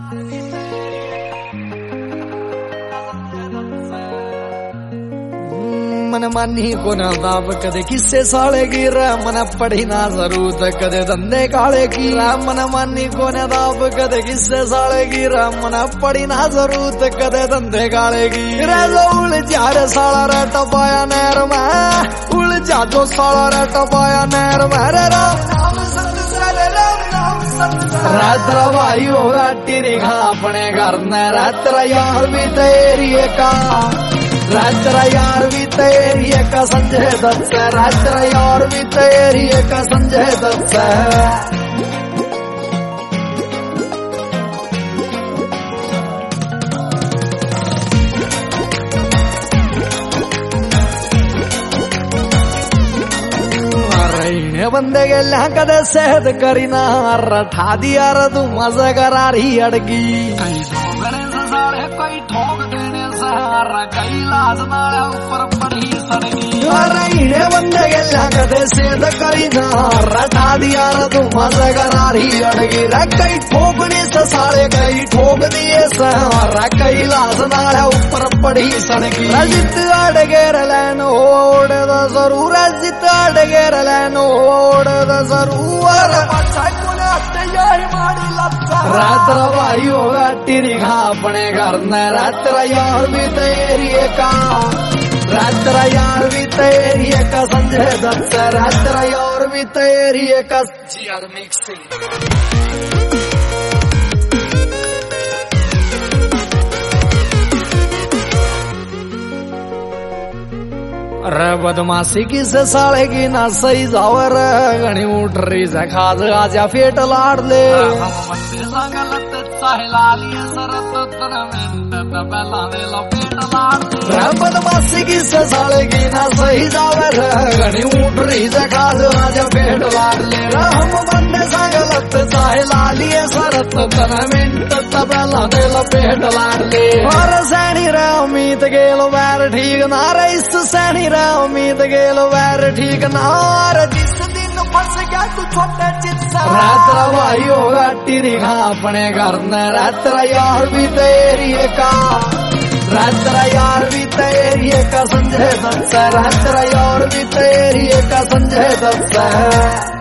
मन मानी को ना दाब कदे किस्से साले की मन पढ़ी ना जरूरत कदे धंधे काले की मन मानी को ना दाब कदे किस्से साले की मन पढ़ी ना जरूरत कदे धंधे काले की उलझा रे साला रे टपाया नहर में उलझा जो साला रे टपाया नहर में रे रात्रा भाई होगा टीरी खा अपने घर ने रात्रा यार भी तेरी का रात्रा यार भी तेरी का संजय दत्त रात्रा यार भी तेरी का संजय दत्त बंदे गेल्या कदे सेहत करीना रठा दिया रे तू मजा करारी अड़गी कई ठोकने से सारे कोई ठोक देने से कई लाज नाले ऊपर पड़ी सड़गी अरे बंदे गेल्या कदे सेहत करीना रठा दिया रे तू मजा करारी अड़गी रे कई ठोकने से सारे कई ठोक दिए से कई लाज नाले ऊपर पड़ी सड़गी रजित अड़गे रलैन ओड़ जरूर रजित अड़गे रलैन रात्रा भाई होगा टीरी खा अपने घर ने रात्रा यार भी तेरी का रात्रा यार भी तेरी का संजय दत्त रात्रा यार भी तेरी का मिक्सिंग अरे बदमाशी की से साले की ना सही जावर घनी उठ रही से खाज आजा फेट लाड़ ले बदमाशी की से साले की ना सही जावर घनी उठ रही से खाज आजा फेट लाड़ ले हम बंदे सा गलत चाहे लालिए सरत तन मिनट तबला दे लपेट लाड़ ले और सैनी रे उम्मीद गेलो बैर ठीक ना रे इस सैनी उम्मीद गेलो वैर ठीक नार जिस दिन फंस गया तू छोटे चित रात्रा भाई होगा टीरी खा अपने घर ने रात्रा यार भी तेरी का रात्रा यार भी तेरी का संजय दत्त रात्रा यार भी तेरी का संजय दत्त